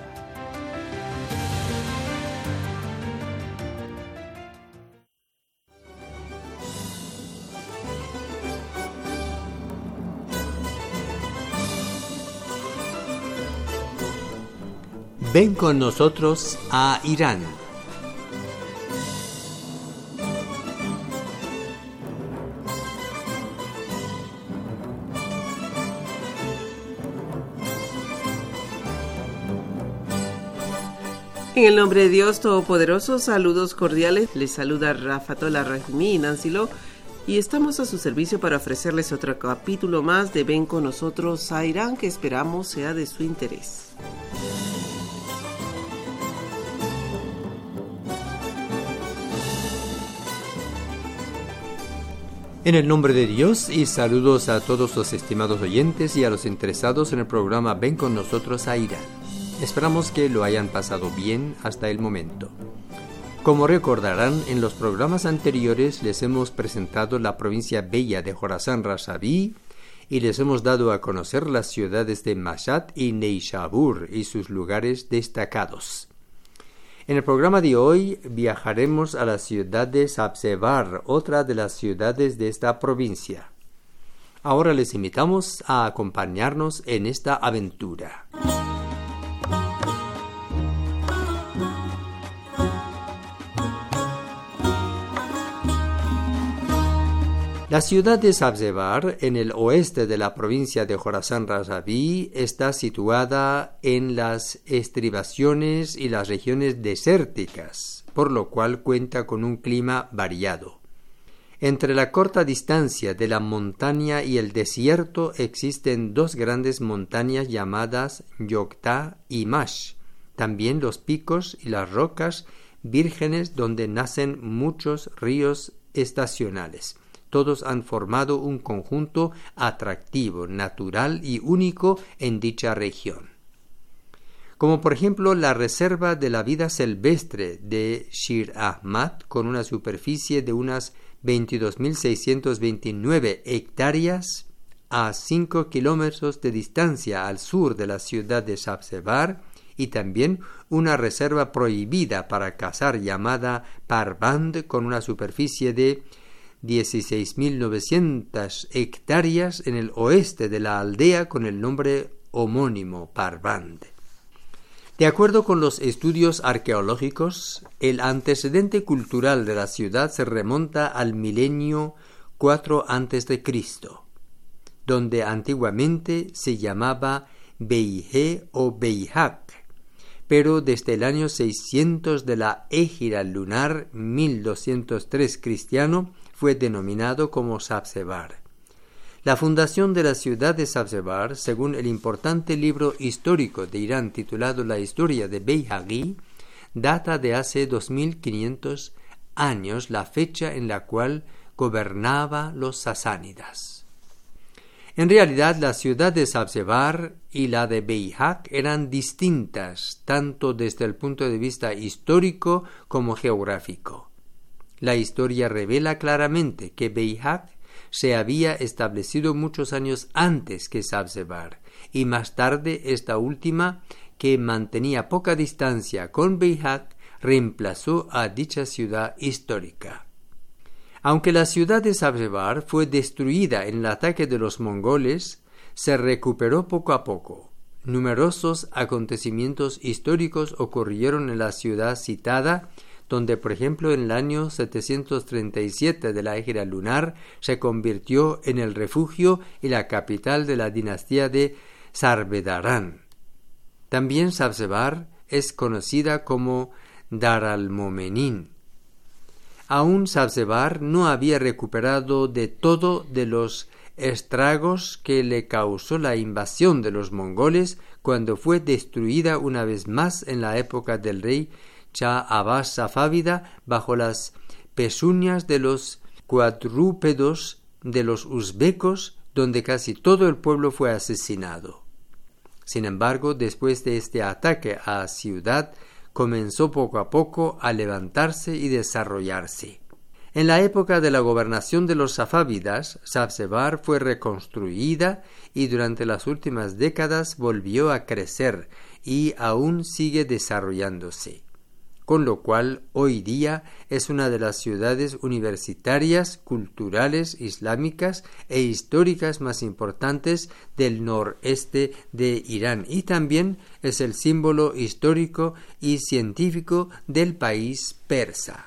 Ven con nosotros a Irán. En el nombre de Dios Todopoderoso, saludos cordiales. Les saluda Rafatola Rahimi y Nancy Lo, y estamos a su servicio para ofrecerles otro capítulo más de Ven con nosotros a Irán, que esperamos sea de su interés. En el nombre de Dios y saludos a todos los estimados oyentes y a los interesados en el programa Ven con nosotros a Irán. Esperamos que lo hayan pasado bien hasta el momento. Como recordarán, en los programas anteriores les hemos presentado la provincia bella de Jorasán Razaví y les hemos dado a conocer las ciudades de Mashhad y Neishabur y sus lugares destacados. En el programa de hoy viajaremos a la ciudad de Sabzevar, otra de las ciudades de esta provincia. Ahora les invitamos a acompañarnos en esta aventura. La ciudad de Sabzevar, en el oeste de la provincia de Jorasán Razaví, está situada en las estribaciones y las regiones desérticas, por lo cual cuenta con un clima variado. Entre la corta distancia de la montaña y el desierto existen 2 grandes montañas llamadas Yokta y Mash. También los picos y las rocas vírgenes donde nacen muchos ríos estacionales. Todos han formado un conjunto atractivo, natural y único en dicha región. Como por ejemplo la Reserva de la Vida Silvestre de Shir Ahmad, con una superficie de unas 22.629 hectáreas a 5 kilómetros de distancia al sur de la ciudad de Sabzevar, y también una reserva prohibida para cazar llamada Parvand, con una superficie de 16.900 hectáreas en el oeste de la aldea con el nombre homónimo Parvand. De acuerdo con los estudios arqueológicos, el antecedente cultural de la ciudad se remonta al milenio 4 a.C., donde antiguamente se llamaba Beije o Beihak, pero desde el año 600 de la égira lunar 1203 cristiano fue denominado como Sabzevar. La fundación de la ciudad de Sabzevar, según el importante libro histórico de Irán titulado La Historia de Beihaqi, data de hace 2500 años, la fecha en la cual gobernaba los sasánidas. En realidad, la ciudad de Sabzevar y la de Beihaq eran distintas, tanto desde el punto de vista histórico como geográfico. La historia revela claramente que Beihaq se había establecido muchos años antes que Sabzevar, y más tarde esta última, que mantenía poca distancia con Beihaq, reemplazó a dicha ciudad histórica. Aunque la ciudad de Sabzevar fue destruida en el ataque de los mongoles, se recuperó poco a poco. Numerosos acontecimientos históricos ocurrieron en la ciudad citada, donde, por ejemplo, en el año 737 de la égira lunar se convirtió en el refugio y la capital de la dinastía de Sarvedaran. También Sabzevar es conocida como Dar al-Momenin. Aún Sabzevar no había recuperado de todo de los estragos que le causó la invasión de los mongoles cuando fue destruida una vez más en la época del rey Shah Abbas Safávida bajo las pezuñas de los cuadrúpedos de los uzbecos, donde casi todo el pueblo fue asesinado. Sin embargo, después de este ataque a la ciudad, comenzó poco a poco a levantarse y desarrollarse. En la época de la gobernación de los safávidas, Sabzevar fue reconstruida y durante las últimas décadas volvió a crecer y aún sigue desarrollándose, con lo cual hoy día es una de las ciudades universitarias, culturales, islámicas e históricas más importantes del noreste de Irán, y también es el símbolo histórico y científico del país persa.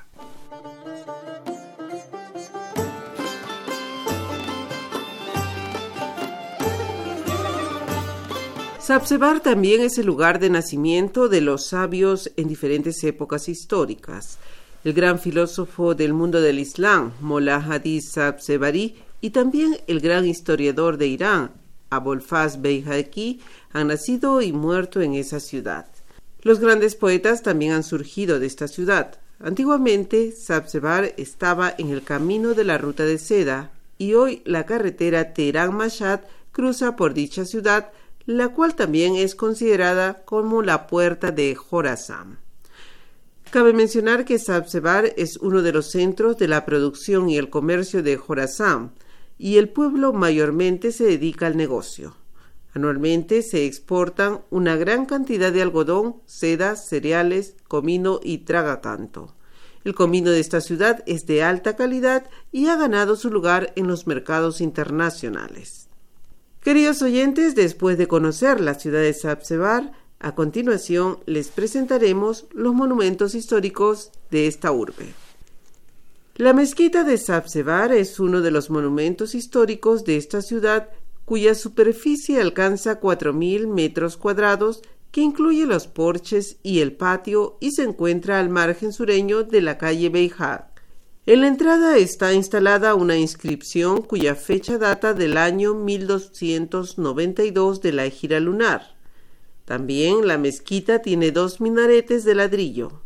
Sabzevar también es el lugar de nacimiento de los sabios en diferentes épocas históricas. El gran filósofo del mundo del Islam, Mollah Hadi Sabzevari, y también el gran historiador de Irán, Abolfaz Beihaqi, han nacido y muerto en esa ciudad. Los grandes poetas también han surgido de esta ciudad. Antiguamente, Sabzevar estaba en el camino de la ruta de seda, y hoy la carretera Teherán-Mashhad cruza por dicha ciudad, la cual también es considerada como la puerta de Jorazán. Cabe mencionar que Sabzevar es uno de los centros de la producción y el comercio de Jorazán, y el pueblo mayormente se dedica al negocio. Anualmente se exportan una gran cantidad de algodón, seda, cereales, comino y tragacanto. El comino de esta ciudad es de alta calidad y ha ganado su lugar en los mercados internacionales. Queridos oyentes, después de conocer la ciudad de Sabzevar, a continuación les presentaremos los monumentos históricos de esta urbe. La mezquita de Sabzevar es uno de los monumentos históricos de esta ciudad, cuya superficie alcanza 4.000 metros cuadrados, que incluye los porches y el patio, y se encuentra al margen sureño de la calle Beihaq. En la entrada está instalada una inscripción cuya fecha data del año 1292 de la égira lunar. También la mezquita tiene 2 minaretes de ladrillo.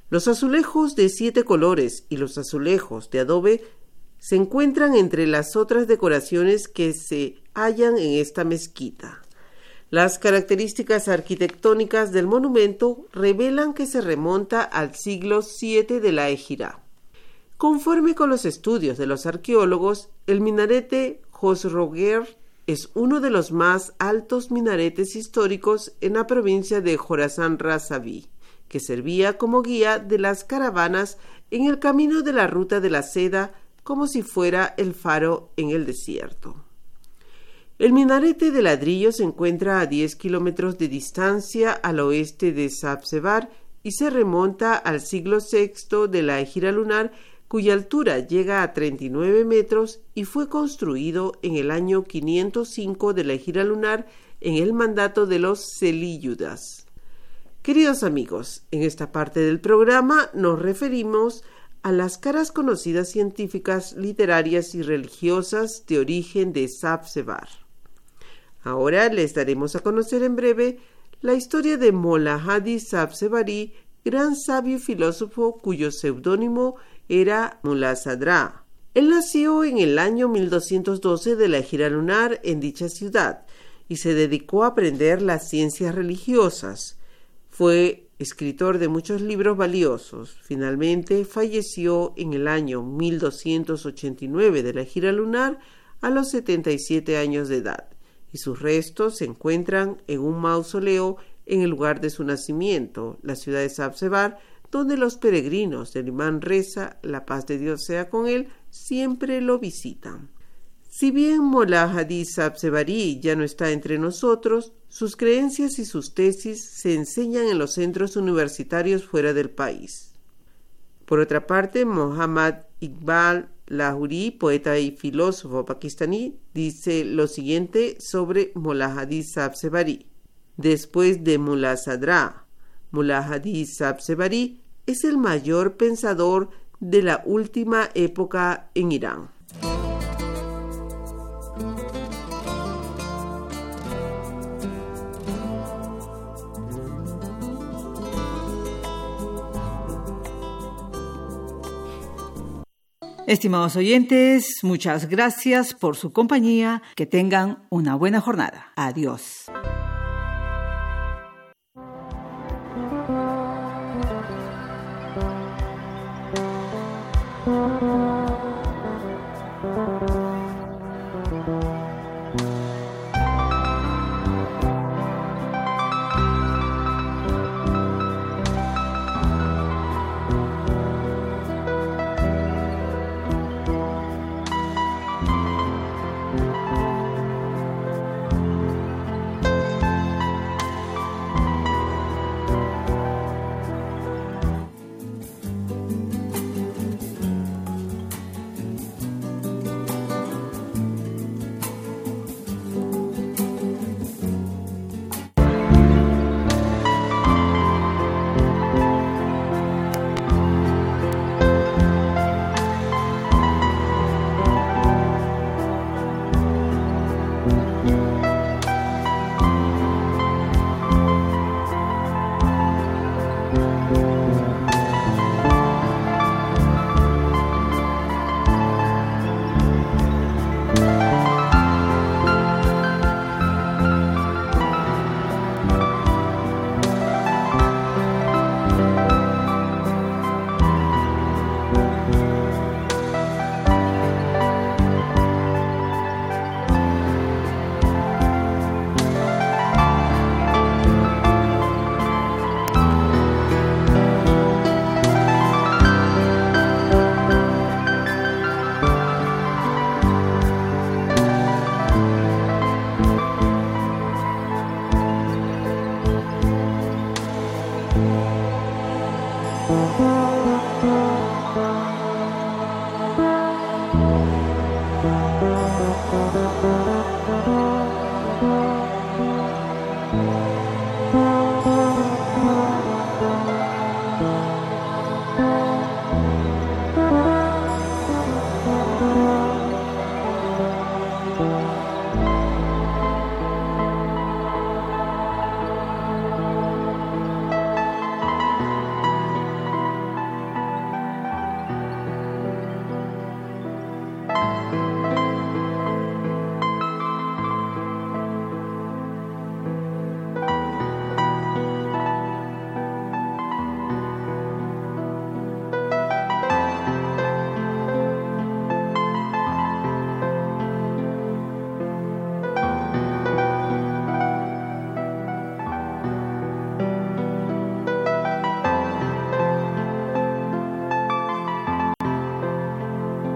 Los azulejos de 7 colores y los azulejos de adobe se encuentran entre las otras decoraciones que se hallan en esta mezquita. Las características arquitectónicas del monumento revelan que se remonta al siglo VII de la Égira. Conforme con los estudios de los arqueólogos, el minarete Khosrower es uno de los más altos minaretes históricos en la provincia de Jorasán Razaví, que servía como guía de las caravanas en el camino de la ruta de la seda, como si fuera el faro en el desierto. El minarete de ladrillo se encuentra a 10 kilómetros de distancia al oeste de Sabzevar y se remonta al siglo VI de la Égira lunar, cuya altura llega a 39 metros y fue construido en el año 505 de la Égira lunar en el mandato de los selíyudas. Queridos amigos, en esta parte del programa nos referimos a las caras conocidas científicas, literarias y religiosas de origen de Sabzevar. Ahora les daremos a conocer en breve la historia de Molla Hadi Sabzevari, gran sabio y filósofo cuyo seudónimo era Mullah Sadra. Él nació en el año 1212 de la Égira lunar en dicha ciudad y se dedicó a aprender las ciencias religiosas. Fue escritor de muchos libros valiosos. Finalmente falleció en el año 1289 de la Égira lunar a los 77 años de edad, y sus restos se encuentran en un mausoleo en el lugar de su nacimiento, la ciudad de Sabzevar, donde los peregrinos del imán Reza, la paz de Dios sea con él, siempre lo visitan. Si bien Molla Hadi Sabzevari ya no está entre nosotros, sus creencias y sus tesis se enseñan en los centros universitarios fuera del país. Por otra parte, Muhammad Iqbal Lahori, poeta y filósofo pakistaní, dice lo siguiente sobre Molla Hadi Sabzevari. Después de Mullah Sadra, Molla Hadi Sabzevari es el mayor pensador de la última época en Irán. Estimados oyentes, muchas gracias por su compañía. Que tengan una buena jornada. Adiós.